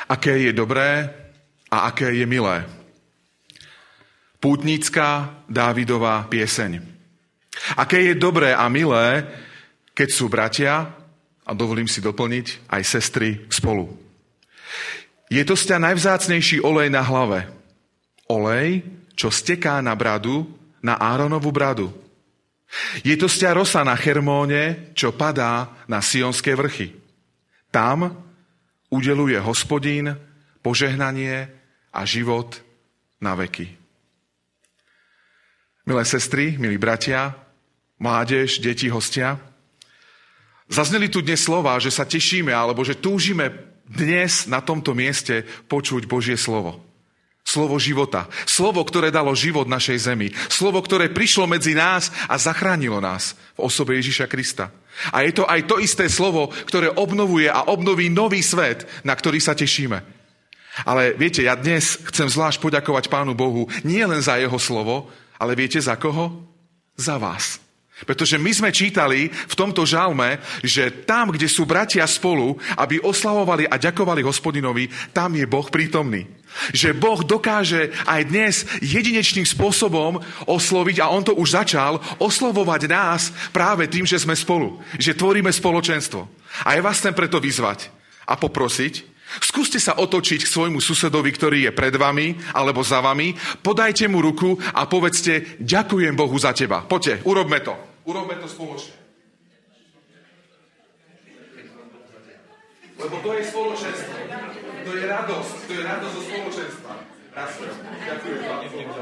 Aké je dobré a aké je milé. Pútnická Dávidova pieseň. Aké je dobré a milé, keď sú bratia, a dovolím si doplniť, aj sestry spolu. Je to sťa najvzácnejší olej na hlave. Olej, čo steká na bradu, na Áronovu bradu. Je to sťa rosa na Hermóne, čo padá na Sionské vrchy. Tam udeluje Hospodín požehnanie a život na veky. Milé sestry, milí bratia, mládež, deti, hostia, zazneli tu dnes slova, že sa tešíme, alebo že túžime dnes na tomto mieste počuť Božie slovo. Slovo života. Slovo, ktoré dalo život našej zemi. Slovo, ktoré prišlo medzi nás a zachránilo nás v osobe Ježiša Krista. A je to aj to isté slovo, ktoré obnovuje a obnoví nový svet, na ktorý sa tešíme. Ale viete, ja dnes chcem zvlášť poďakovať Pánu Bohu nie len za jeho slovo, ale viete za koho? Za vás. Pretože my sme čítali v tomto žalme, že tam, kde sú bratia spolu, aby oslavovali a ďakovali Hospodinovi, tam je Boh prítomný. Že Boh dokáže aj dnes jedinečným spôsobom osloviť, a on to už začal, oslovovať nás práve tým, že sme spolu. Že tvoríme spoločenstvo. A ja vás chcem preto vyzvať a poprosiť, skúste sa otočiť k svojmu susedovi, ktorý je pred vami alebo za vami, podajte mu ruku a povedzte: ďakujem Bohu za teba. Poďte, urobme to. Urobme to spoločne. Lebo to je spoločenstvo. To je radosť. To je radosť zo spoločenstva. Ďakujem vám.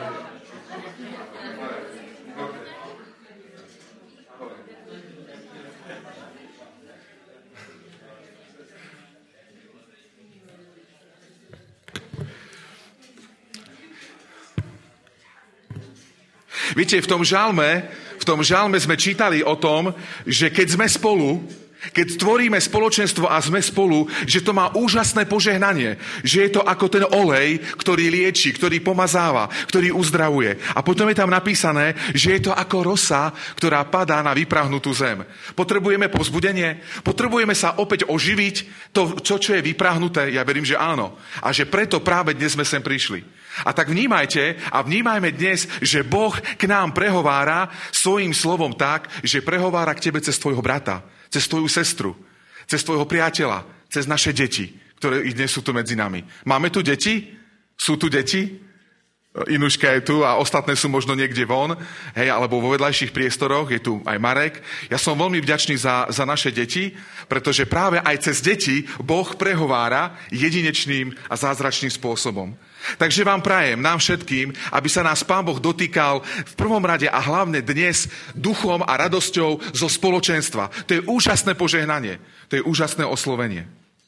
Viete, v tom žalme sme čítali o tom, že keď sme spolu, keď tvoríme spoločenstvo a sme spolu, že to má úžasné požehnanie. Že je to ako ten olej, ktorý lieči, ktorý pomazáva, ktorý uzdravuje. A potom je tam napísané, že je to ako rosa, ktorá padá na vyprahnutú zem. Potrebujeme povzbudenie? Potrebujeme sa opäť oživiť? To, čo je vyprahnuté? Ja verím, že áno. A že preto práve dnes sme sem prišli. A tak vnímajme dnes, že Boh k nám prehovára svojím slovom tak, že prehovára k tebe cez tvojho brata, cez tvoju sestru, cez tvojho priateľa, cez naše deti, ktoré dnes sú tu medzi nami. Máme tu deti? Sú tu deti? Inuška je tu a ostatné sú možno niekde von, alebo vo vedľajších priestoroch, je tu aj Marek. Ja som veľmi vďačný za naše deti, pretože práve aj cez deti Boh prehovára jedinečným a zázračným spôsobom. Takže vám prajem, nám všetkým, aby sa nás Pán Boh dotýkal v prvom rade a hlavne dnes duchom a radosťou zo spoločenstva. To je úžasné požehnanie, to je úžasné oslovenie.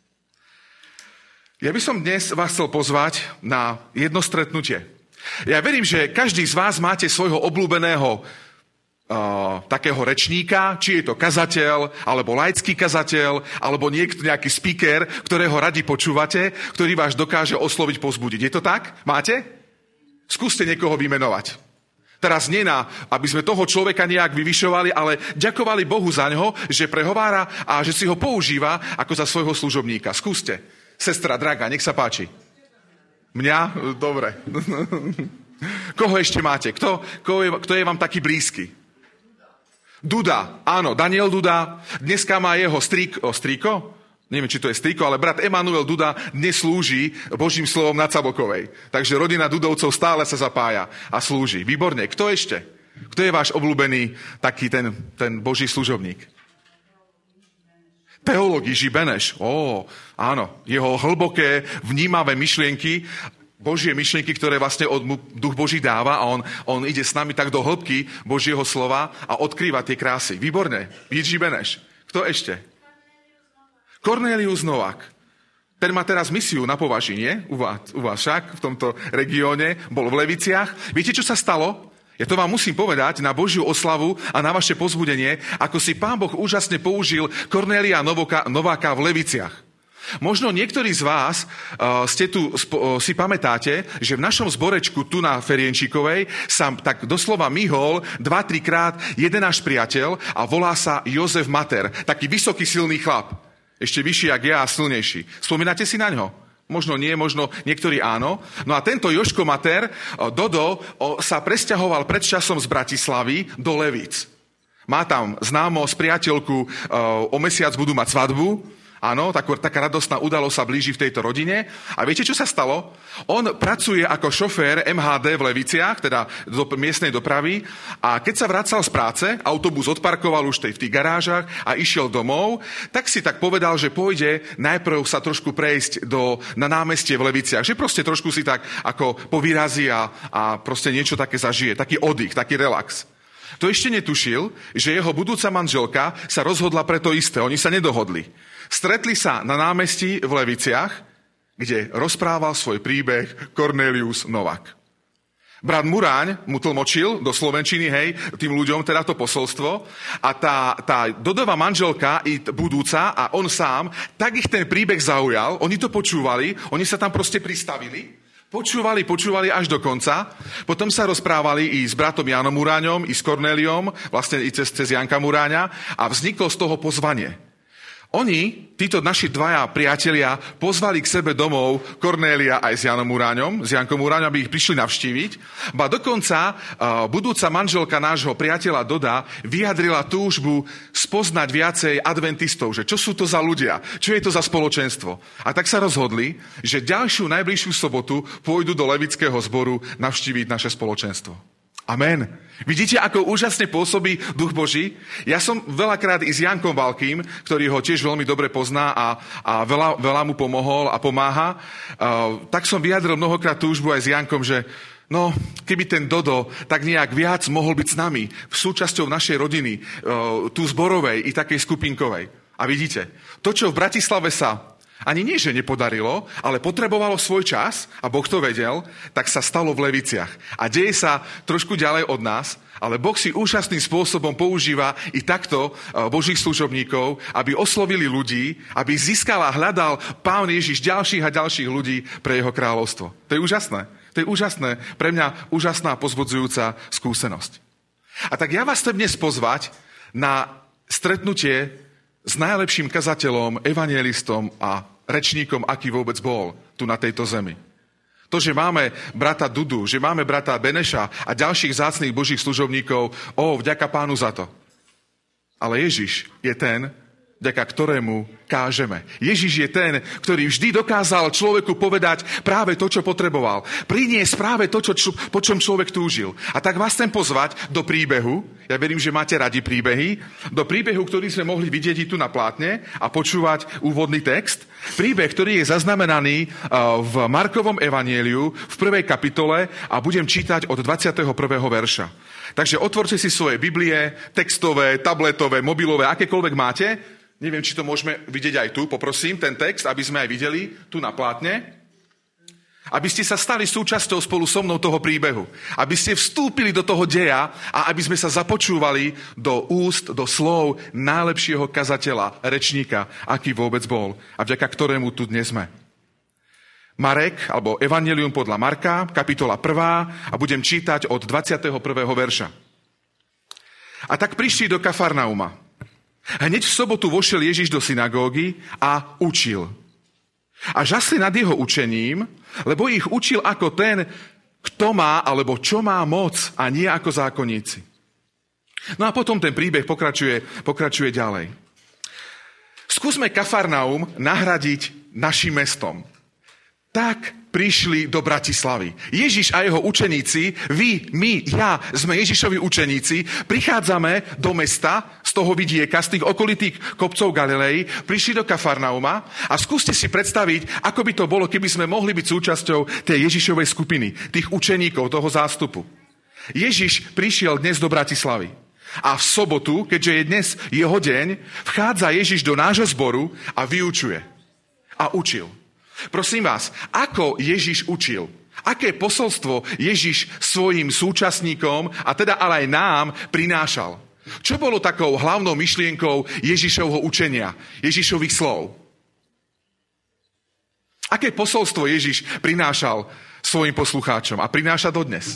Ja by som dnes vás chcel pozvať na jedno stretnutie. Ja verím, že každý z vás máte svojho obľúbeného takého rečníka, či je to kazateľ, alebo laický kazateľ, alebo nejaký speaker, ktorého radi počúvate, ktorý vás dokáže osloviť, povzbudiť. Je to tak? Máte? Skúste niekoho vymenovať. Teraz nie aby sme toho človeka nejak vyvyšovali, ale ďakovali Bohu za ňo, že prehovára a že si ho používa ako za svojho služobníka. Skúste. Sestra drahá, nech sa páči. Mňa? Dobre. Koho ešte máte? Kto je vám taký blízky? Duda. Áno, Daniel Duda. Dneska má jeho strýko? Neviem, či to je strýko, ale brat Emanuel Duda dnes slúži Božím slovom na Cabokovej. Takže rodina Dudovcov stále sa zapája a slúži. Výborne. Kto ešte? Kto je váš obľúbený taký ten Boží služobník? Teológ Jiří Beneš. Áno, jeho hlboké, vnímavé myšlienky, Božie myšlienky, ktoré vlastne Duch Boží dáva a on ide s nami tak do hĺbky Božieho slova a odkrýva tie krásy. Výborné. Jiří Beneš. Kto ešte? Kornélius Novák. Ten má teraz misiu na Považi, nie? U vás však, v tomto regióne. Bol v Leviciach. Viete, čo sa stalo? Ja to vám musím povedať na Božiu oslavu a na vaše povzbudenie, ako si Pán Boh úžasne použil Kornélia Nováka v Leviciach. Možno niektorí z vás si pamätáte, že v našom zborečku tu na Ferienčíkovej sa tak doslova myhol 2-3 krát jeden náš priateľ a volá sa Jozef Mater. Taký vysoký, silný chlap. Ešte vyšší jak ja a silnejší. Spomínate si na ňo? Možno nie, možno niektorí áno. No a tento Jožko Mater, Dodo, sa presťahoval pred časom z Bratislavy do Levíc. Má tam známosť, priateľku, o mesiac budú mať svadbu. Áno, taká radostná udalosť sa blíži v tejto rodine. A viete, čo sa stalo? On pracuje ako šofér MHD v Leviciach, teda do miestnej dopravy. A keď sa vracal z práce, autobus odparkoval už v tých garážach a išiel domov, tak si tak povedal, že pôjde najprv sa trošku prejsť na námestie v Leviciach. Že proste trošku si tak ako povyrazí a proste niečo také zažije. Taký oddych, taký relax. To ešte netušil, že jeho budúca manželka sa rozhodla pre to isté. Oni sa nedohodli. Stretli sa na námestí v Leviciach, kde rozprával svoj príbeh Cornelius Novák. Brat Muráň mu tlmočil do slovenčiny, tým ľuďom teda to posolstvo a tá Dodova manželka i budúca a on sám, tak ich ten príbeh zaujal, oni to počúvali, oni sa tam proste pristavili, počúvali až do konca, potom sa rozprávali i s bratom Jánom Muráňom, i s Kornéliom, vlastne i cez Janka Muráňa a vzniklo z toho pozvanie. Oni, títo naši dvaja priatelia, pozvali k sebe domov Kornélia aj s Jánom Muráňom, s Jankom Muráňom, aby ich prišli navštíviť. Ba dokonca budúca manželka nášho priateľa Doda vyjadrila túžbu spoznať viacej adventistov, že čo sú to za ľudia, čo je to za spoločenstvo. A tak sa rozhodli, že ďalšiu najbližšiu sobotu pôjdu do Levického zboru navštíviť naše spoločenstvo. Amen. Vidíte, ako úžasne pôsobí Duch Boží? Ja som veľakrát i s Jankom Valkým, ktorý ho tiež veľmi dobre pozná a veľa mu pomohol a pomáha, tak som vyjadril mnohokrát túžbu aj s Jankom, že keby ten Dodo tak nejak viac mohol byť s nami, súčasťou našej rodiny, tu zborovej i takej skupinkovej. A vidíte, to, čo v Bratislave sa ani nie, že nepodarilo, ale potrebovalo svoj čas, a Boh to vedel, tak sa stalo v Leviciach. A deje sa trošku ďalej od nás, ale Boh si úžasným spôsobom používa i takto Božích služobníkov, aby oslovili ľudí, aby získal a hľadal Pán Ježiš ďalších a ďalších ľudí pre jeho kráľovstvo. To je úžasné. To je úžasné, pre mňa úžasná pozbudzujúca skúsenosť. A tak ja vás chcem dnes pozvať na stretnutie s najlepším kazateľom, evanjelistom a rečníkom, aký vôbec bol tu na tejto zemi. To, že máme brata Dudu, že máme brata Beneša a ďalších vzácnych Božích služobníkov, vďaka Pánu za to. Ale Ježiš je ten, vďaka ktorému kážeme. Ježiš je ten, ktorý vždy dokázal človeku povedať práve to, čo potreboval. Priniesť práve to, po čom človek túžil. A tak vás chcem pozvať do príbehu, ja verím, že máte radi príbehy, do príbehu, ktorý sme mohli vidieť tu na plátne a počúvať úvodný text. Príbeh, ktorý je zaznamenaný v Markovom evanjeliu v 1. kapitole a budem čítať od 21. verša. Takže otvorte si svoje Biblie, textové, tabletové, mobilové, akékoľvek máte. Neviem, či to môžeme vidieť aj tu. Poprosím ten text, aby sme aj videli tu na plátne. Aby ste sa stali súčasťou spolu so mnou toho príbehu. Aby ste vstúpili do toho deja a aby sme sa započúvali do úst, do slov najlepšieho kazateľa, rečníka, aký vôbec bol a vďaka ktorému tu dnes sme. Marek, alebo Evangelium podľa Marka, kapitola 1 a budem čítať od 21. verša. A tak prišli do Kafarnauma. Hneď v sobotu vošiel Ježiš do synagógy a učil. A žasli nad jeho učením, lebo ich učil ako ten, kto má, alebo čo má moc, a nie ako zákonníci. No a potom ten príbeh pokračuje ďalej. Skúsme Kafarnaum nahradiť našim mestom. Tak prišli do Bratislavy. Ježiš a jeho učeníci, vy, my, ja, sme Ježišovi učeníci, prichádzame do mesta, z toho vidieka, z tých okolitých kopcov Galilei, prišli do Kafarnauma a skúste si predstaviť, ako by to bolo, keby sme mohli byť súčasťou tej Ježišovej skupiny, tých učeníkov, toho zástupu. Ježiš prišiel dnes do Bratislavy. A v sobotu, keďže je dnes jeho deň, vchádza Ježiš do nášho zboru a vyučuje. A učil. Prosím vás, ako Ježiš učil? Aké posolstvo Ježiš svojim súčasníkom, a teda ale aj nám, prinášal? Čo bolo takou hlavnou myšlienkou Ježišovho učenia, Ježišových slov? Aké posolstvo Ježiš prinášal svojim poslucháčom a prináša dodnes?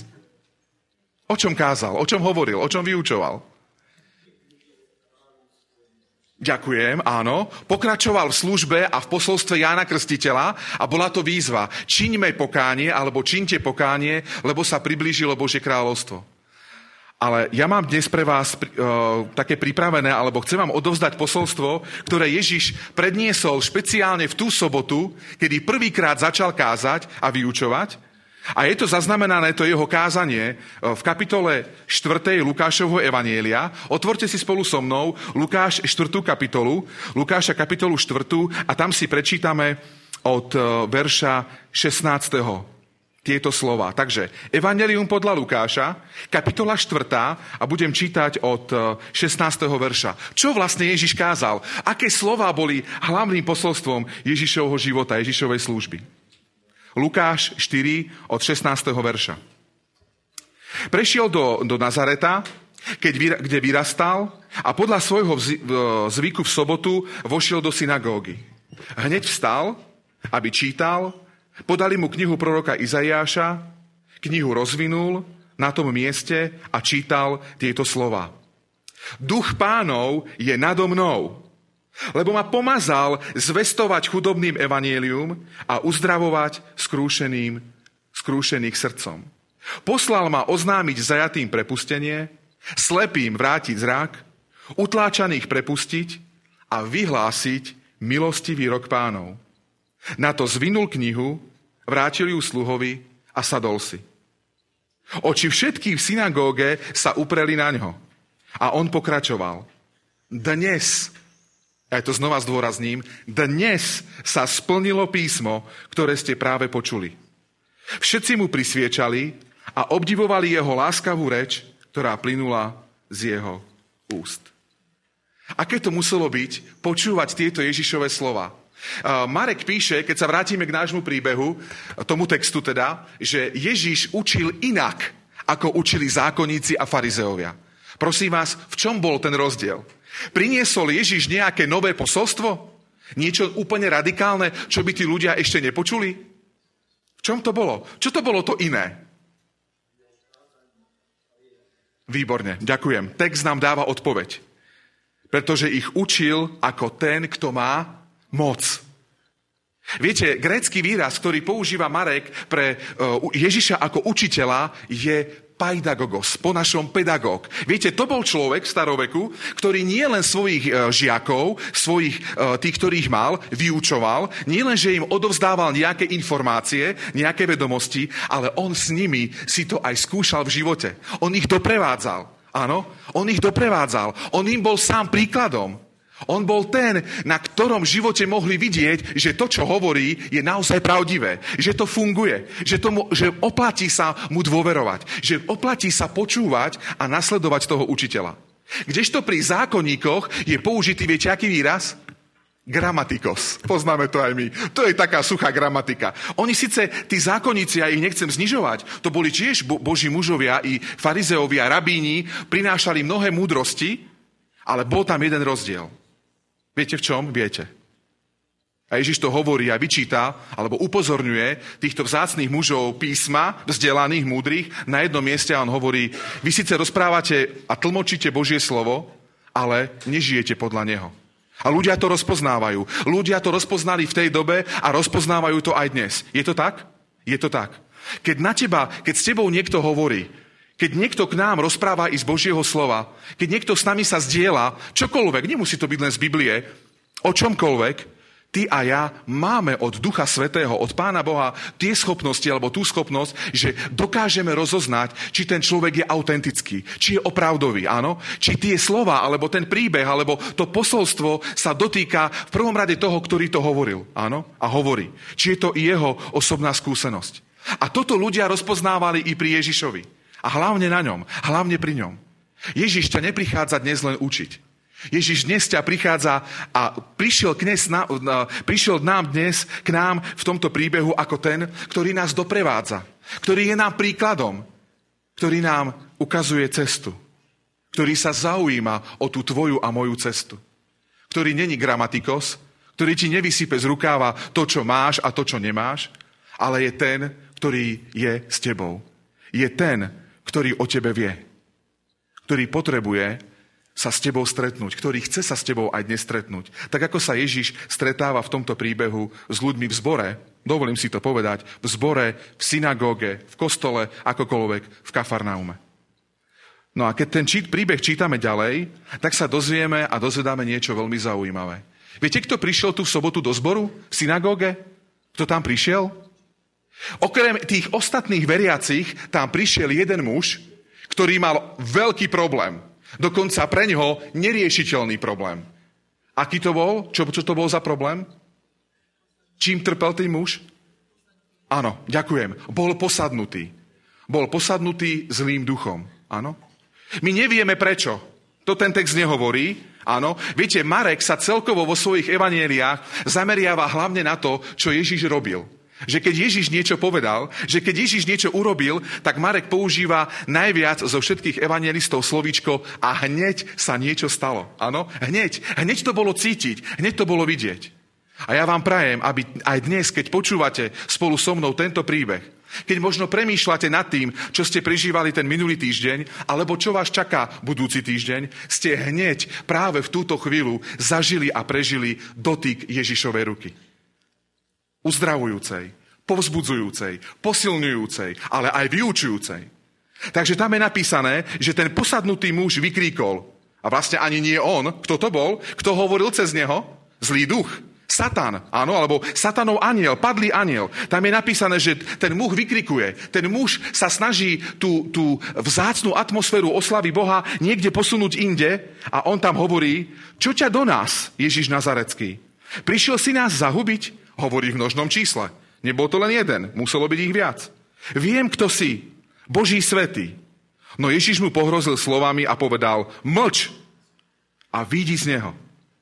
O čom kázal, o čom hovoril, o čom vyučoval? Ďakujem, áno. Pokračoval v službe a v posolstve Jána Krstiteľa a bola to výzva. Čiňme pokánie, alebo čiňte pokánie, lebo sa priblížilo Božie kráľovstvo. Ale ja mám dnes pre vás také pripravené, alebo chcem vám odovzdať posolstvo, ktoré Ježiš predniesol špeciálne v tú sobotu, kedy prvýkrát začal kázať a vyučovať. A je to zaznamenané, to jeho kázanie, v kapitole 4. Lukášovho evanjelia. Otvorte si spolu so mnou Lukáš 4. kapitolu, Lukáša kapitolu 4. a tam si prečítame od verša 16. tieto slova. Takže Evanjelium podľa Lukáša, kapitola 4. a budem čítať od 16. verša. Čo vlastne Ježiš kázal? Aké slova boli hlavným posolstvom Ježišovho života, Ježišovej služby? Lukáš 4 od 16. verša. Prešiel do Nazareta, kde vyrastal a podľa svojho zvyku v sobotu vošiel do synagógy. Hneď vstal, aby čítal, podali mu knihu proroka Izaiáša, knihu rozvinul na tom mieste a čítal tieto slova. Duch Pánov je nado mnou, lebo ma pomazal zvestovať chudobným evanjelium a uzdravovať skrúšených srdcom. Poslal ma oznámiť zajatým prepustenie, slepým vrátiť zrak, utláčaných prepustiť a vyhlásiť milostivý rok Pánov. Na to zvinul knihu, vrátil ju sluhovi a sadol si. Oči všetkých v synagóge sa upreli na ňo. A on pokračoval. Dnes, ja to znova zdôrazním, dnes sa splnilo písmo, ktoré ste práve počuli. Všetci mu prisviečali a obdivovali jeho láskavú reč, ktorá plynula z jeho úst. Aké to muselo byť počúvať tieto Ježišove slova? Marek píše, keď sa vrátime k nášmu príbehu, tomu textu teda, že Ježiš učil inak, ako učili zákonníci a farizeovia. Prosím vás, v čom bol ten rozdiel? Priniesol Ježiš nejaké nové posolstvo? Niečo úplne radikálne, čo by tí ľudia ešte nepočuli? V čom to bolo? Čo to bolo to iné? Výborne, ďakujem. Text nám dáva odpoveď. Pretože ich učil ako ten, kto má moc. Viete, grécky výraz, ktorý používa Marek pre Ježiša ako učiteľa, je paidagogos, po našom pedagóg. Viete, to bol človek v staroveku, ktorý nie len svojich žiakov, tých, ktorých mal, vyučoval, nie len, že im odovzdával nejaké informácie, nejaké vedomosti, ale on s nimi si to aj skúšal v živote. On ich doprevádzal. Áno, on ich doprevádzal. On im bol sám príkladom. On bol ten, na ktorom živote mohli vidieť, že to, čo hovorí, je naozaj pravdivé. Že to funguje. Že oplatí sa mu dôverovať. Že oplatí sa počúvať a nasledovať toho učiteľa. Kdežto pri zákonníkoch je použitý, viete, aký výraz? Gramatikos. Poznáme to aj my. To je taká suchá gramatika. Oni síce, tí zákonníci, ja ich nechcem znižovať, to boli tiež boží mužovia i farizeovia, rabíni, prinášali mnohé múdrosti, ale bol tam jeden rozdiel. Viete v čom? Viete. A Ježiš to hovorí a vyčíta, alebo upozorňuje týchto vzácnych mužov písma, vzdelaných, múdrych, na jednom mieste a on hovorí, vy síce rozprávate a tlmočíte Božie slovo, ale nežijete podľa neho. A ľudia to rozpoznávajú. Ľudia to rozpoznali v tej dobe a rozpoznávajú to aj dnes. Je to tak? Je to tak. Keď s tebou niekto hovorí, keď niekto k nám rozpráva i z Božieho slova, keď niekto s nami sa zdieľa, čokoľvek, nemusí to byť len z Biblie, o čomkoľvek, ty a ja máme od Ducha Svätého, od Pána Boha tie schopnosti, alebo tú schopnosť, že dokážeme rozoznať, či ten človek je autentický, či je opravdový, áno? Či tie slova, alebo ten príbeh, alebo to posolstvo sa dotýka v prvom rade toho, ktorý to hovoril, áno? A hovorí. Či je to i jeho osobná skúsenosť. A toto ľudia rozpoznávali i pri Ježišovi. A hlavne na ňom, hlavne pri ňom. Ježiš ťa neprichádza dnes len učiť. Ježiš dnes ťa prichádza a prišiel k nám v tomto príbehu ako ten, ktorý nás doprevádza, ktorý je nám príkladom, ktorý nám ukazuje cestu, ktorý sa zaujíma o tú tvoju a moju cestu, ktorý není gramatikos, ktorý ti nevysype z rukáva to, čo máš a to, čo nemáš, ale je ten, ktorý je s tebou. Je ten, ktorý o tebe vie, ktorý potrebuje sa s tebou stretnúť, ktorý chce sa s tebou aj dnes stretnúť. Tak ako sa Ježiš stretáva v tomto príbehu s ľuďmi v zbore, dovolím si to povedať, v zbore, v synagóge, v kostole, akokoľvek, v Kafarnaume. No a keď ten príbeh čítame ďalej, tak sa dozvieme a dozvedáme niečo veľmi zaujímavé. Viete, kto prišiel tu v sobotu do zboru? V synagóge? Kto tam prišiel? Okrem tých ostatných veriacich, tam prišiel jeden muž, ktorý mal veľký problém. Dokonca pre ňoho neriešiteľný problém. Aký to bol? Čo to bol za problém? Čím trpel ten muž? Áno, ďakujem. Bol posadnutý. Bol posadnutý zlým duchom. Áno. My nevieme prečo. To ten text nehovorí. Áno. Viete, Marek sa celkovo vo svojich evanjeliách zameriava hlavne na to, čo Ježiš robil. Že keď Ježiš niečo povedal, že keď Ježiš niečo urobil, tak Marek používa najviac zo všetkých evanjelistov slovíčko a hneď sa niečo stalo. Áno? Hneď to bolo cítiť, hneď to bolo vidieť. A ja vám prajem, aby aj dnes, keď počúvate spolu so mnou tento príbeh, keď možno premýšľate nad tým, čo ste prežívali ten minulý týždeň, alebo čo vás čaká budúci týždeň, ste hneď práve v túto chvíľu zažili a prežili dotyk Ježišovej ruky. Uzdravujúcej, povzbudzujúcej, posilňujúcej, ale aj vyučujúcej. Takže tam je napísané, že ten posadnutý muž vykríkol. A vlastne ani nie on. Kto to bol? Kto hovoril cez neho? Zlý duch. Satan, áno, alebo satanov anjel, padlý anjel. Tam je napísané, že ten muž vykrikuje. Ten muž sa snaží tú vzácnu atmosféru oslavy Boha niekde posunúť inde a on tam hovorí, čo ťa do nás, Ježiš Nazarecký? Prišiel si nás zahubiť? Hovorí v množnom čísle. Nebol to len jeden, muselo byť ich viac. Viem, kto si, Boží svätý. No Ježiš mu pohrozil slovami a povedal, mlč a vyjdi z neho.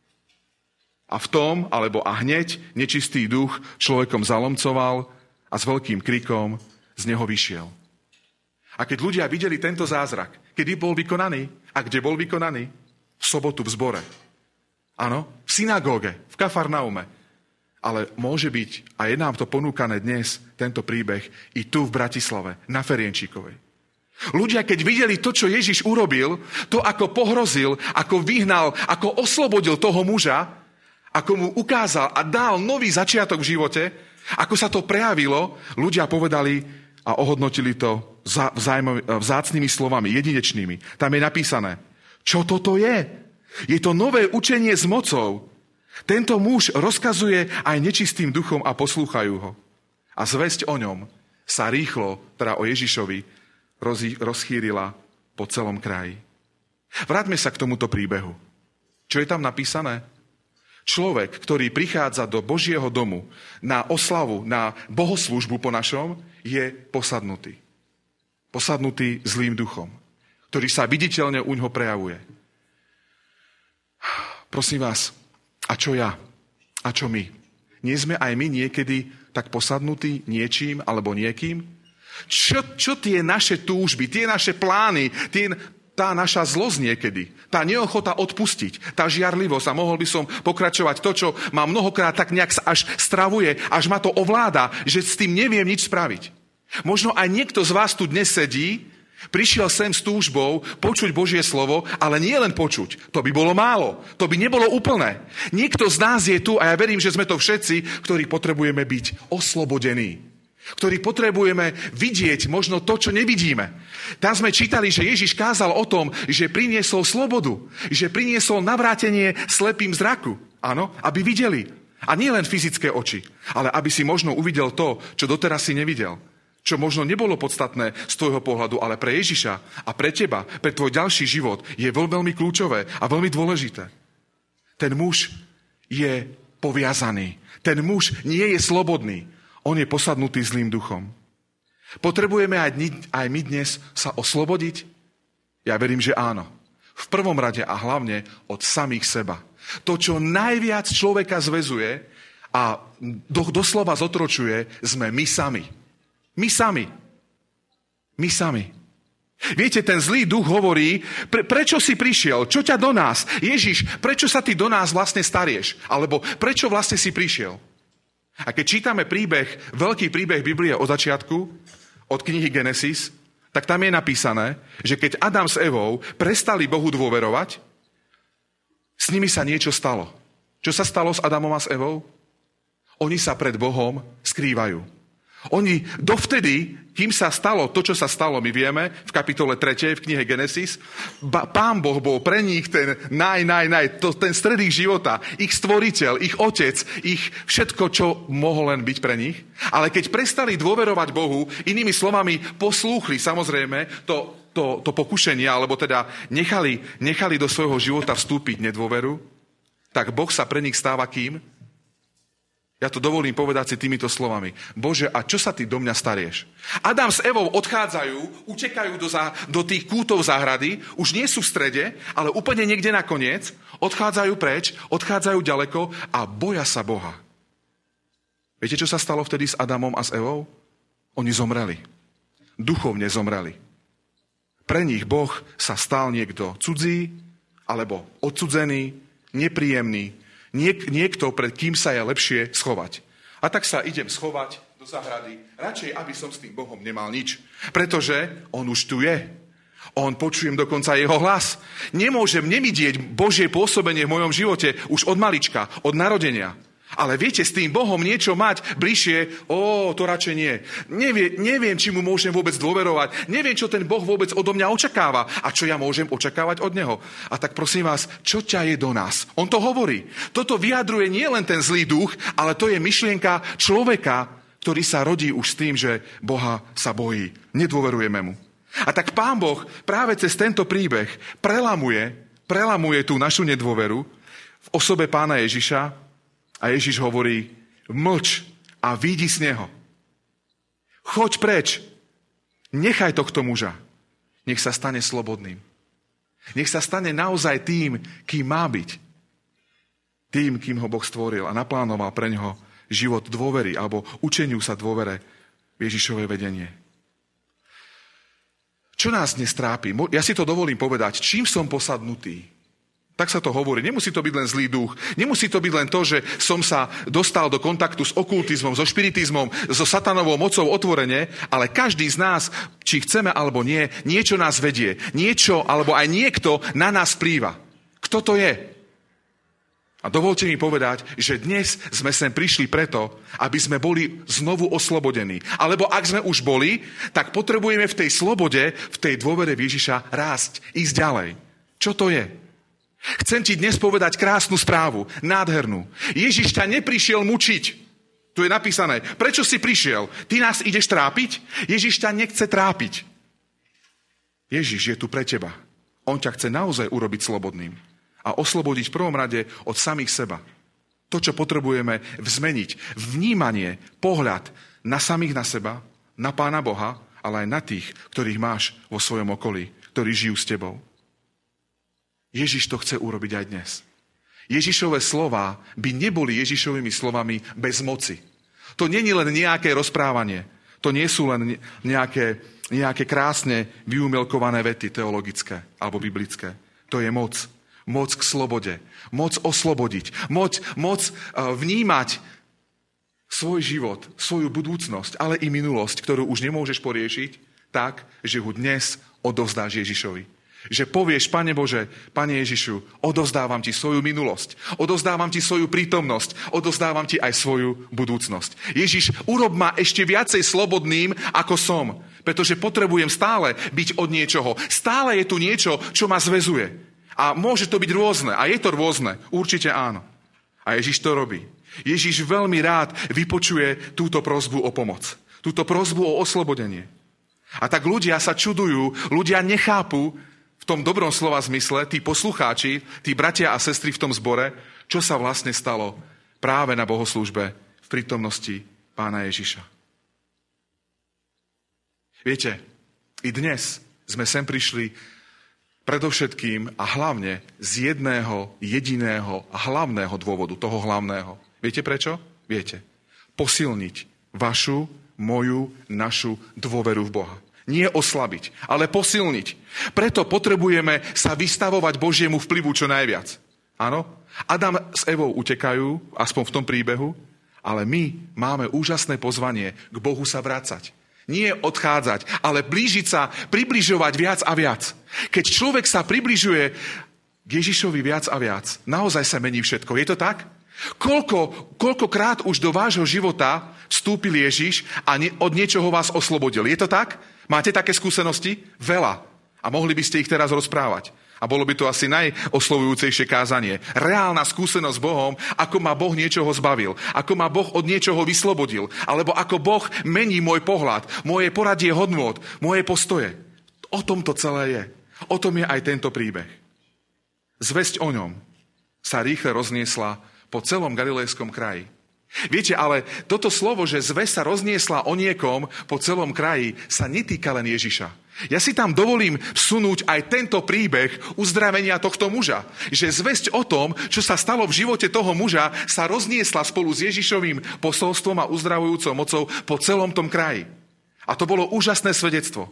A v tom, alebo a hneď, nečistý duch človekom zalomcoval a s veľkým krikom z neho vyšiel. A keď ľudia videli tento zázrak, kedy bol vykonaný a kde bol vykonaný? V sobotu v zbore. Áno, v synagóge, v Kafarnaume. Ale môže byť, a je nám to ponúkané dnes, tento príbeh, i tu v Bratislave, na Ferienčíkovej. Ľudia, keď videli to, čo Ježiš urobil, to, ako pohrozil, ako vyhnal, ako oslobodil toho muža, ako mu ukázal a dal nový začiatok v živote, ako sa to prejavilo, ľudia povedali a ohodnotili to vzácnymi slovami, jedinečnými. Tam je napísané, čo toto je? Je to nové učenie s mocou. Tento muž rozkazuje aj nečistým duchom a poslúchajú ho. A zvesť o ňom sa rýchlo, teda o Ježišovi, rozchýrila po celom kraji. Vráťme sa k tomuto príbehu. Čo je tam napísané? Človek, ktorý prichádza do Božieho domu na oslavu, na bohoslúžbu po našom, je posadnutý. Posadnutý zlým duchom, ktorý sa viditeľne uňho prejavuje. Prosím vás, a čo ja? A čo my? Nie sme aj my niekedy tak posadnutí niečím alebo niekým? Čo tie naše túžby, tie naše plány, tá naša zlosť niekedy, tá neochota odpustiť, tá žiarlivosť, a mohol by som pokračovať to, čo ma mnohokrát tak nejak až stravuje, až ma to ovláda, že s tým neviem nič spraviť. Možno aj niekto z vás tu dnes sedí, prišiel sem s túžbou počuť Božie slovo, ale nie len počuť. To by bolo málo. To by nebolo úplné. Niekto z nás je tu, a ja verím, že sme to všetci, ktorí potrebujeme byť oslobodení. Ktorí potrebujeme vidieť možno to, čo nevidíme. Tam sme čítali, že Ježiš kázal o tom, že priniesol slobodu. Že priniesol navrátenie slepým zraku. Áno, aby videli. A nie len fyzické oči, ale aby si možno uvidel to, čo doteraz si nevidel. Čo možno nebolo podstatné z tvojho pohľadu, ale pre Ježiša a pre teba, pre tvoj ďalší život je veľmi kľúčové a veľmi dôležité. Ten muž je poviazaný. Ten muž nie je slobodný. On je posadnutý zlým duchom. Potrebujeme aj my dnes sa oslobodiť? Ja verím, že áno. V prvom rade a hlavne od samých seba. To, čo najviac človeka zväzuje a doslova zotročuje, sme my sami. My sami. Viete, ten zlý duch hovorí, prečo si prišiel? Čo ťa do nás? Ježiš, prečo sa ty do nás vlastne starieš? Alebo prečo vlastne si prišiel? A keď čítame veľký príbeh Biblie od začiatku, od knihy Genesis, tak tam je napísané, že keď Adam s Evou prestali Bohu dôverovať, S nimi sa niečo stalo. Čo sa stalo s Adamom a s Evou? Oni sa pred Bohom skrývajú. Oni dovtedy, kým sa stalo to, čo sa stalo, my vieme, v kapitole 3. v knihe Genesis, Pán Boh bol pre nich ten ten stred ich života, ich stvoriteľ, ich otec, ich všetko, čo mohol len byť pre nich. Ale keď prestali dôverovať Bohu, inými slovami poslúchli, samozrejme, to pokušenie, alebo teda nechali do svojho života vstúpiť nedôveru, tak Boh sa pre nich stáva kým? Ja to dovolím povedať si týmito slovami. Bože, a čo sa ty do mňa starieš? Adam s Evou odchádzajú, utekajú do tých kútov záhrady, už nie sú v strede, ale úplne niekde nakoniec, odchádzajú preč, odchádzajú ďaleko a boja sa Boha. Viete, čo sa stalo vtedy s Adamom a s Evou? Oni zomreli. Duchovne zomreli. Pre nich Boh sa stal niekto cudzí, alebo odsudzený, nepríjemný, niekto, pred kým sa je lepšie schovať. A tak sa idem schovať do záhrady, radšej, aby som s tým Bohom nemal nič. Pretože on už tu je. Počujem dokonca jeho hlas. Nemôžem nevidieť Božie pôsobenie v mojom živote už od malička, od narodenia. Ale viete, s tým Bohom niečo mať bližšie, to radšej nie. Neviem, či mu môžem vôbec dôverovať. Neviem, čo ten Boh vôbec odo mňa očakáva. A čo ja môžem očakávať od neho. A tak prosím vás, čo ťa je do nás? On to hovorí. Toto vyjadruje nie len ten zlý duch, ale to je myšlienka človeka, ktorý sa rodí už s tým, že Boha sa bojí. Nedôverujeme mu. A tak Pán Boh práve cez tento príbeh prelamuje tú našu nedôveru v osobe Pána Ježiša. A Ježiš hovorí, mlč a vyjdi z neho. Choď preč. Nechaj tohto muža. Nech sa stane slobodným. Nech sa stane naozaj tým, kým má byť. Tým, kým ho Boh stvoril a naplánoval pre ňoho život dôvery alebo učeniu sa dôvere v Ježišové vedenie. Čo nás dnes trápi? Ja si to dovolím povedať. Čím som posadnutý? Tak sa to hovorí. Nemusí to byť len zlý duch. Nemusí to byť len to, že som sa dostal do kontaktu s okultizmom, so špiritizmom, so satanovou mocou otvorene, ale každý z nás, či chceme alebo nie, niečo nás vedie. Niečo alebo aj niekto na nás vplýva. Kto to je? A dovolte mi povedať, že dnes sme sem prišli preto, aby sme boli znovu oslobodení. Alebo ak sme už boli, tak potrebujeme v tej slobode, v tej dôvere v Ježiša rásť, ísť ďalej. Čo to je? Chcem ti dnes povedať krásnu správu, nádhernú. Ježiš ťa neprišiel mučiť. Tu je napísané, prečo si prišiel? Ty nás ideš trápiť? Ježiš ťa nechce trápiť. Ježiš je tu pre teba. On ťa chce naozaj urobiť slobodným. A oslobodiť v prvom rade od samých seba. To, čo potrebujeme zmeniť. Vnímanie, pohľad na samých na seba, na Pána Boha, ale aj na tých, ktorých máš vo svojom okolí, ktorí žijú s tebou. Ježiš to chce urobiť aj dnes. Ježišové slová by neboli Ježišovými slovami bez moci. To nie je len nejaké rozprávanie. To nie sú len nejaké krásne vyumelkované vety teologické alebo biblické. To je moc. Moc k slobode. Moc oslobodiť. Moc vnímať svoj život, svoju budúcnosť, ale i minulosť, ktorú už nemôžeš poriešiť, tak, že ho dnes odovzdáš Ježišovi. Že povieš, Pane Bože, Pane Ježišu, odovzdávam ti svoju minulosť, odovzdávam ti svoju prítomnosť, odovzdávam ti aj svoju budúcnosť. Ježiš, urob ma ešte viacej slobodným, ako som, pretože potrebujem stále byť od niečoho. Stále je tu niečo, čo ma zväzuje. A môže to byť rôzne, a je to rôzne, určite áno. A Ježiš to robí. Ježiš veľmi rád vypočuje túto prosbu o pomoc, túto prosbu o oslobodenie. A tak ľudia sa čudujú, ľudia nechápu, v tom dobrom slova zmysle, tí poslucháči, tí bratia a sestry v tom zbore, čo sa vlastne stalo práve na bohoslúžbe v prítomnosti Pána Ježiša. Viete, i dnes sme sem prišli predovšetkým a hlavne z jedného, jediného a hlavného dôvodu, toho hlavného. Viete prečo? Viete. Posilniť vašu, moju, našu dôveru v Boha. Nie oslabiť, ale posilniť. Preto potrebujeme sa vystavovať Božiemu vplyvu čo najviac. Áno? Adam s Evou utekajú, aspoň v tom príbehu, ale my máme úžasné pozvanie k Bohu sa vracať. Nie odchádzať, ale blížiť sa, približovať viac a viac. Keď človek sa približuje k Ježišovi viac a viac. Naozaj sa mení všetko. Je to tak? Koľkokrát už do vášho života vstúpil Ježiš a od niečoho vás oslobodil. Je to tak? Máte také skúsenosti? Veľa. A mohli by ste ich teraz rozprávať. A bolo by to asi najoslovujúcejšie kázanie. Reálna skúsenosť s Bohom, ako ma Boh niečoho zbavil, ako ma Boh od niečoho vyslobodil, alebo ako Boh mení môj pohľad, moje poradie hodnôt, moje postoje. O tom to celé je. O tom je aj tento príbeh. Zvesť o ňom sa rýchle rozniesla po celom galilejskom kraji. Viete, ale toto slovo, že zvesť sa rozniesla o niekom po celom kraji, sa netýka len Ježiša. Ja si tam dovolím vsunúť aj tento príbeh uzdravenia tohto muža. Že zvesť o tom, čo sa stalo v živote toho muža, sa rozniesla spolu s Ježišovým posolstvom a uzdravujúcou mocou po celom tom kraji. A to bolo úžasné svedectvo.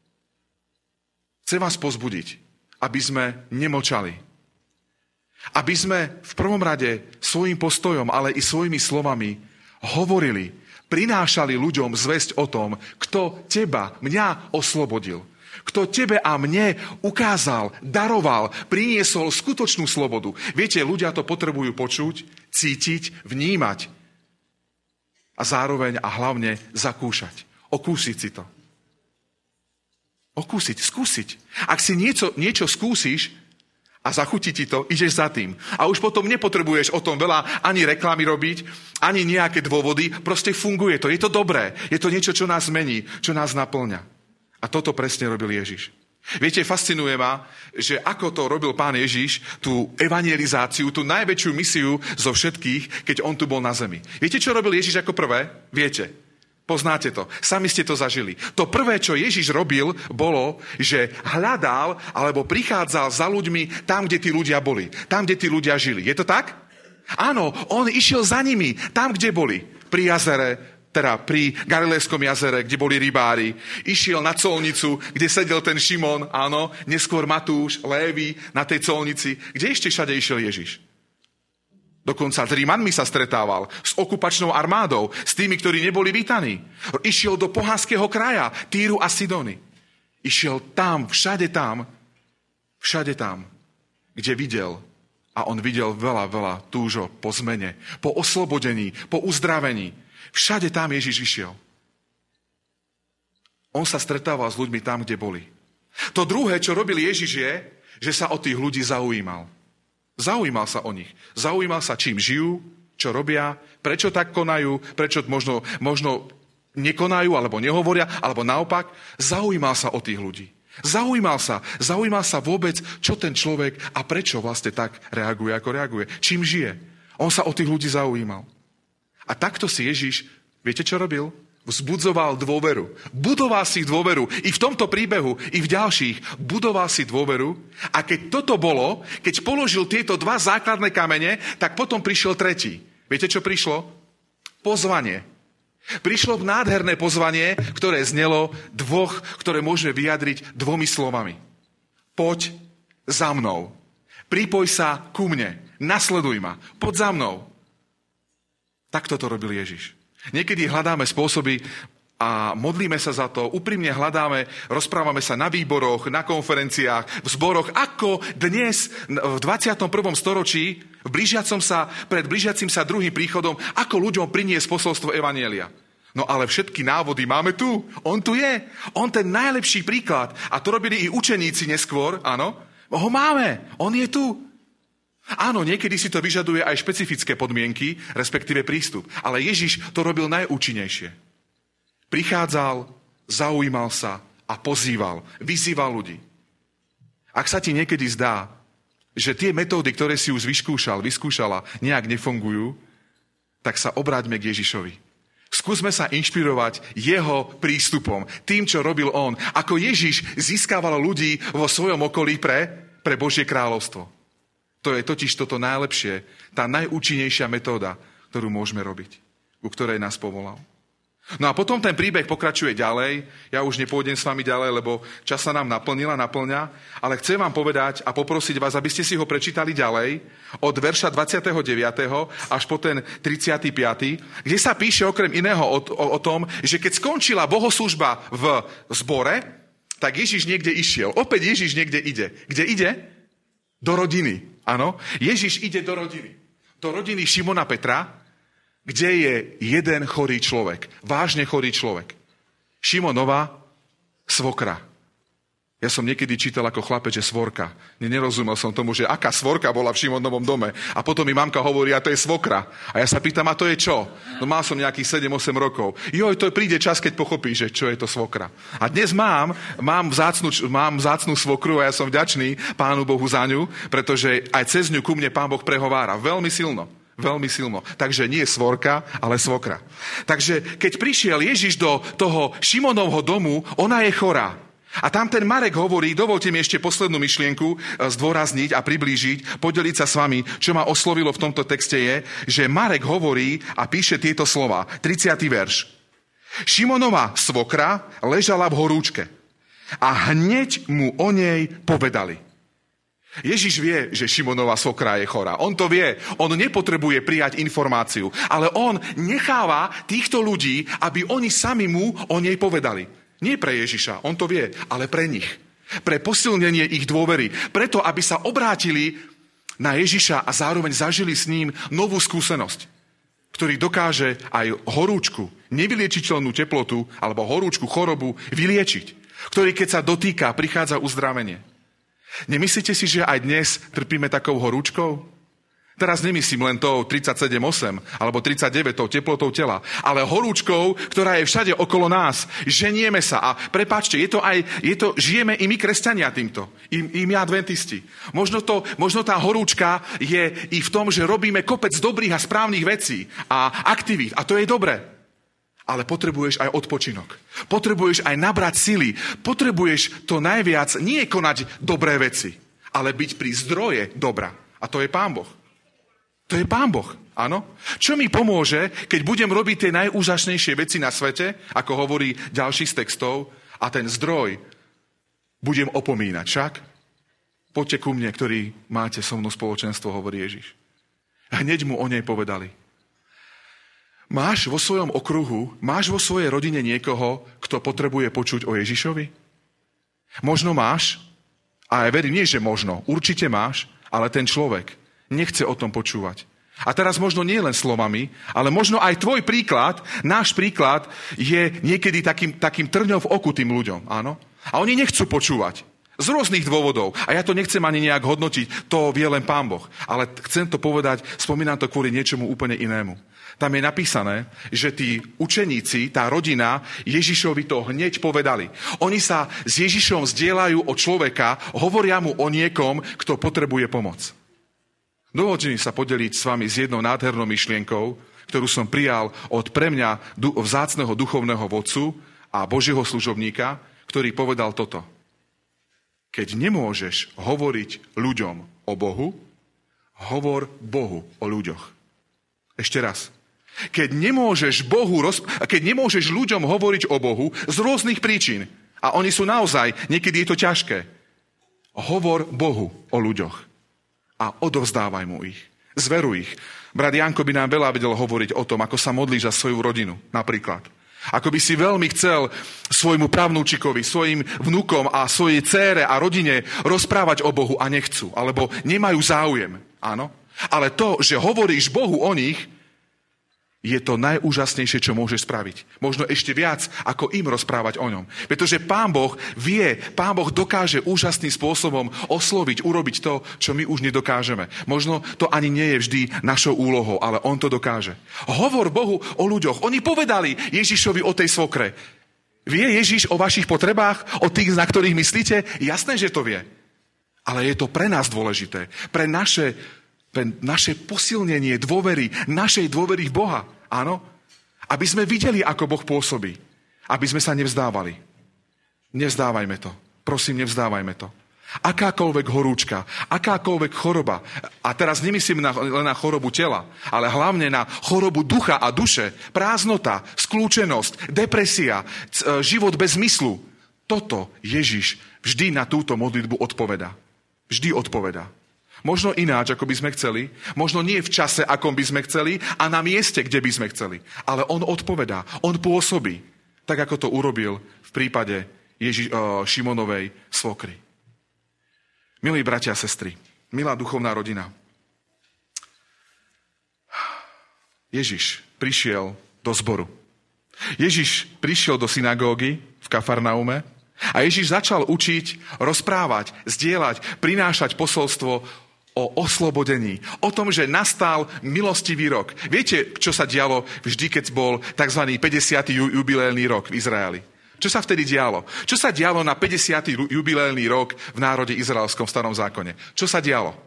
Chcem vás pozbudiť, aby sme nemlčali. Aby sme v prvom rade svojím postojom, ale i svojimi slovami hovorili, prinášali ľuďom zvesť o tom, kto teba, mňa oslobodil. Kto tebe a mne ukázal, daroval, priniesol skutočnú slobodu. Viete, ľudia to potrebujú počuť, cítiť, vnímať a zároveň a hlavne zakúšať. Okúsiť si to. Okúsiť, skúsiť. Ak si niečo skúsiš a zachutí ti to, ideš za tým. A už potom nepotrebuješ o tom veľa ani reklamy robiť, ani nejaké dôvody. Proste funguje to. Je to dobré. Je to niečo, čo nás mení, čo nás naplňa. A toto presne robil Ježiš. Viete, fascinuje ma, že ako to robil Pán Ježiš, tú evangelizáciu, tú najväčšiu misiu zo všetkých, keď on tu bol na zemi. Viete, čo robil Ježiš ako prvé? Viete. Poznáte to. Sami ste to zažili. To prvé, čo Ježiš robil, bolo, že hľadal alebo prichádzal za ľuďmi tam, kde tí ľudia boli. Tam, kde tí ľudia žili. Je to tak? Áno, on išiel za nimi tam, kde boli. Pri jazere, teda pri Galilejskom jazere, kde boli rybári. Išiel na colnicu, kde sedel ten Šimon, áno, neskôr Matúš, Lévi na tej colnici. Kde ešte všade išiel Ježiš? Dokonca s Rímanmi sa stretával, s okupačnou armádou, s tými, ktorí neboli vítaní. Išiel do pohanského kraja, Týru a Sidony. Išiel tam, všade tam, kde videl. A on videl veľa túžob po zmene, po oslobodení, po uzdravení. Všade tam Ježiš išiel. On sa stretával s ľuďmi tam, kde boli. To druhé, čo robil Ježiš je, že sa o tých ľudí zaujímal. Zaujímal sa o nich. Zaujímal sa, čím žijú, čo robia, prečo tak konajú, prečo možno nekonajú, alebo nehovoria, alebo naopak. Zaujímal sa o tých ľudí. Zaujímal sa vôbec, čo ten človek a prečo vlastne tak reaguje, ako reaguje. Čím žije. On sa o tých ľudí zaujímal. A takto si Ježiš, viete, čo robil? Vzbudzoval dôveru. Budoval si dôveru. I v tomto príbehu, i v ďalších. Budoval si dôveru. A keď toto bolo, keď položil tieto dva základné kamene, tak potom prišiel tretí. Viete, čo prišlo? Pozvanie. Prišlo nádherné pozvanie, ktoré znelo ktoré môžeme vyjadriť dvomi slovami. Poď za mnou. Pripoj sa ku mne. Nasleduj ma. Poď za mnou. Takto to robil Ježiš. Niekedy hľadáme spôsoby a modlíme sa za to, úprimne hľadáme, rozprávame sa na výboroch, na konferenciách, v zboroch, ako dnes v 21. storočí, pred blížiacim sa druhým príchodom, ako ľuďom priniesť posolstvo evanjelia. No ale všetky návody máme tu. On tu je. On ten najlepší príklad. A to robili i učeníci neskôr, áno. Ho máme. On je tu. Áno, niekedy si to vyžaduje aj špecifické podmienky, respektíve prístup. Ale Ježiš to robil najúčinnejšie. Prichádzal, zaujímal sa a pozýval, vyzýval ľudí. Ak sa ti niekedy zdá, že tie metódy, ktoré si už vyskúšala, nejak nefungujú, tak sa obráťme k Ježišovi. Skúsme sa inšpirovať jeho prístupom, tým, čo robil on. Ako Ježiš získaval ľudí vo svojom okolí pre Božie kráľovstvo. To je totiž toto najlepšie, tá najúčinnejšia metóda, ktorú môžeme robiť, ku ktorej nás povolal. No a potom ten príbeh pokračuje ďalej. Ja už nepôjdem s vami ďalej, lebo čas sa nám naplňa, ale chcem vám povedať a poprosiť vás, aby ste si ho prečítali ďalej od verša 29. až po ten 35., kde sa píše okrem iného o tom, že keď skončila bohoslúžba v zbore, tak Ježiš niekde išiel. Opäť Ježiš niekde ide. Kde ide? Do rodiny, áno. Ježiš ide do rodiny. Do rodiny Šimona Petra, kde je jeden chorý človek. Vážne chorý človek. Šimonova svokra. Ja som niekedy čítal ako chlapec, že svorka. Nerozumel som tomu, že aká svorka bola v Šimonovom dome. A potom mi mamka hovorí, a to je svokra. A ja sa pýtam, a to je čo? No mal som nejakých 7-8 rokov. Joj, to príde čas, keď pochopíš, že čo je to svokra. A dnes mám vzácnu svokru a ja som vďačný Pánu Bohu za ňu, pretože aj cez ňu ku mne Pán Boh prehovára. Veľmi silno. Veľmi silno. Takže nie svorka, ale svokra. Takže keď prišiel Ježiš do toho Šimonovho domu, ona je chorá. A tam ten Marek hovorí, dovolte mi ešte poslednú myšlienku zdôrazniť a priblížiť, podeliť sa s vami, čo ma oslovilo v tomto texte je, že Marek hovorí a píše tieto slova. 30. verš. Šimonova svokra ležala v horúčke a hneď mu o nej povedali. Ježiš vie, že Šimonova svokra je chorá. On to vie. On nepotrebuje prijať informáciu. Ale on necháva týchto ľudí, aby oni sami mu o nej povedali. Nie pre Ježiša, on to vie, ale pre nich. Pre posilnenie ich dôvery. Preto, aby sa obrátili na Ježiša a zároveň zažili s ním novú skúsenosť, ktorý dokáže aj horúčku, nevyliečiteľnú teplotu alebo horúčku, chorobu vyliečiť. Ktorý, keď sa dotýka, prichádza uzdravenie. Nemyslíte si, že aj dnes trpíme takou horúčkou? Teraz nemyslím len tou 37,8 alebo 39 tou teplotou tela, ale horúčkou, ktorá je všade okolo nás. Ženieme sa a prepáčte, žijeme i my kresťania týmto, i my adventisti. Možno tá horúčka je i v tom, že robíme kopec dobrých a správnych vecí a aktivít a to je dobré. Ale potrebuješ aj odpočinok. Potrebuješ aj nabrať sily. Potrebuješ to najviac nie konať dobré veci, ale byť pri zdroje dobra. A to je Pán Boh. To je Pán Boh, áno. Čo mi pomôže, keď budem robiť tie najúžasnejšie veci na svete, ako hovorí ďalší z textov, a ten zdroj budem opomínať, však? Poďte ku mne, ktorí máte so mnou spoločenstvo, hovorí Ježiš. Hneď mu o nej povedali. Máš vo svojom okruhu, máš vo svojej rodine niekoho, kto potrebuje počuť o Ježišovi? Možno máš, a ja verím, nie že možno, určite máš, ale ten človek nechce o tom počúvať. A teraz možno nie len slovami, ale možno aj tvoj príklad, náš príklad je niekedy takým trňom v oku tým ľuďom, áno? A oni nechcú počúvať. Z rôznych dôvodov. A ja to nechcem ani nejak hodnotiť, to vie len Pán Boh. Ale chcem to povedať, spomínam to kvôli niečomu úplne inému. Tam je napísané, že tí učeníci, tá rodina, Ježišovi to hneď povedali. Oni sa s Ježišom zdieľajú o človeka, hovoria mu o niekom, kto potrebuje pomoc. Dovolte mi sa podeliť s vami s jednou nádhernou myšlienkou, ktorú som prijal od pre mňa vzácneho duchovného vodcu a Božieho služobníka, ktorý povedal toto. Keď nemôžeš hovoriť ľuďom o Bohu, hovor Bohu o ľuďoch. Ešte raz. Keď nemôžeš ľuďom hovoriť o Bohu z rôznych príčin, a oni sú naozaj, niekedy je to ťažké, hovor Bohu o ľuďoch. A odovzdávaj mu ich. Zveruj ich. Brat Janko by nám veľa vedel hovoriť o tom, ako sa modlíš za svoju rodinu, napríklad. Ako by si veľmi chcel svojmu pravnúčikovi, svojim vnukom a svojej dcére a rodine rozprávať o Bohu a nechcú, alebo nemajú záujem. Áno? Ale to, že hovoríš Bohu o nich, je to najúžasnejšie, čo môžeš spraviť. Možno ešte viac, ako im rozprávať o ňom. Pretože Pán Boh vie, Pán Boh dokáže úžasným spôsobom osloviť, urobiť to, čo my už nedokážeme. Možno to ani nie je vždy našou úlohou, ale on to dokáže. Hovor Bohu o ľuďoch. Oni povedali Ježišovi o tej svokre. Vie Ježiš o vašich potrebách, o tých, na ktorých myslíte? Jasné, že to vie. Ale je to pre nás dôležité. Pre naše posilnenie dôvery, našej dôvery v Boha. Áno? Aby sme videli, ako Boh pôsobí. Aby sme sa nevzdávali. Nevzdávajme to. Prosím, nevzdávajme to. Akákoľvek horúčka, akákoľvek choroba, a teraz nemyslím len na chorobu tela, ale hlavne na chorobu ducha a duše, prázdnota, skľúčenosť, depresia, život bez zmyslu. Toto Ježiš vždy na túto modlitbu odpovedá. Vždy odpovedá. Možno ináč, ako by sme chceli, možno nie v čase, akom by sme chceli a na mieste, kde by sme chceli. Ale on odpovedá, on pôsobí, tak ako to urobil v prípade Šimonovej svokry. Milí bratia a sestry, Milá duchovná rodina, Ježiš prišiel do zboru. Ježiš prišiel do synagógy v Kafarnaume a Ježiš začal učiť, rozprávať, zdieľať, prinášať posolstvo o oslobodení, o tom, že nastal milostivý rok. Viete, čo sa dialo vždy, keď bol tzv. 50. jubilejný rok v Izraeli? Čo sa vtedy dialo? Čo sa dialo na 50. jubilejný rok v národe izraelskom v starom zákone? Čo sa dialo?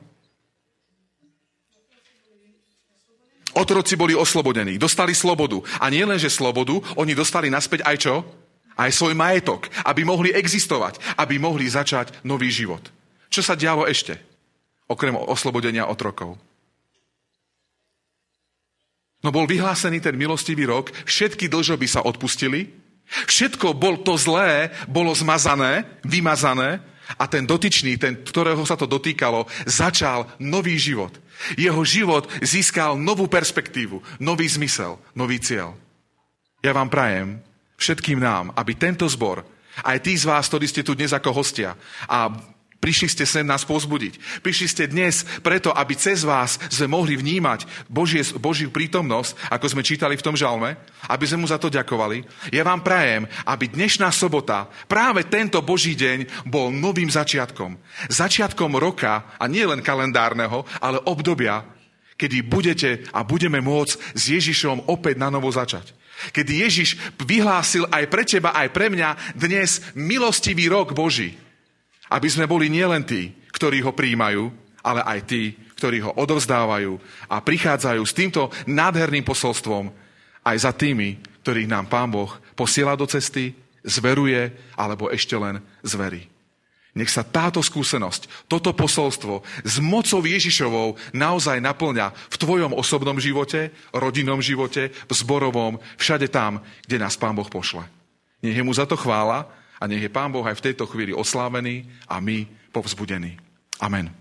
Otroci boli oslobodení, dostali slobodu. A nie len, že slobodu, oni dostali naspäť aj čo? Aj svoj majetok, aby mohli existovať, aby mohli začať nový život. Čo sa dialo ešte? Okrem oslobodenia otrokov. No bol vyhlásený ten milostivý rok, všetky dlžoby sa odpustili, všetko to zlé bolo zmazané, vymazané a ten dotyčný, ten, ktorého sa to dotýkalo, začal nový život. Jeho život získal novú perspektívu, nový zmysel, nový cieľ. Ja vám prajem, všetkým nám, aby tento zbor, aj tí z vás, ktorí ste tu dnes ako hostia a prišli ste sem nás povzbudiť, prišli ste dnes preto, aby cez vás sme mohli vnímať Božiu prítomnosť, ako sme čítali v tom žalme, aby sme mu za to ďakovali. Ja vám prajem, aby dnešná sobota, práve tento Boží deň, bol novým začiatkom. Začiatkom roka, a nie len kalendárneho, ale obdobia, kedy budete a budeme môcť s Ježišom opäť na novo začať. Kedy Ježiš vyhlásil aj pre teba, aj pre mňa dnes milostivý rok Boží. Aby sme boli nielen tí, ktorí ho prijímajú, ale aj tí, ktorí ho odovzdávajú a prichádzajú s týmto nádherným posolstvom aj za tými, ktorých nám Pán Boh posiela do cesty, zveruje alebo ešte len zverí. Nech sa táto skúsenosť, toto posolstvo s mocou Ježišovou naozaj naplňa v tvojom osobnom živote, rodinnom živote, v zborovom, všade tam, kde nás Pán Boh pošle. Nech je mu za to chvála a nech je Pán Boh aj v tejto chvíli oslávený a my povzbudení. Amen.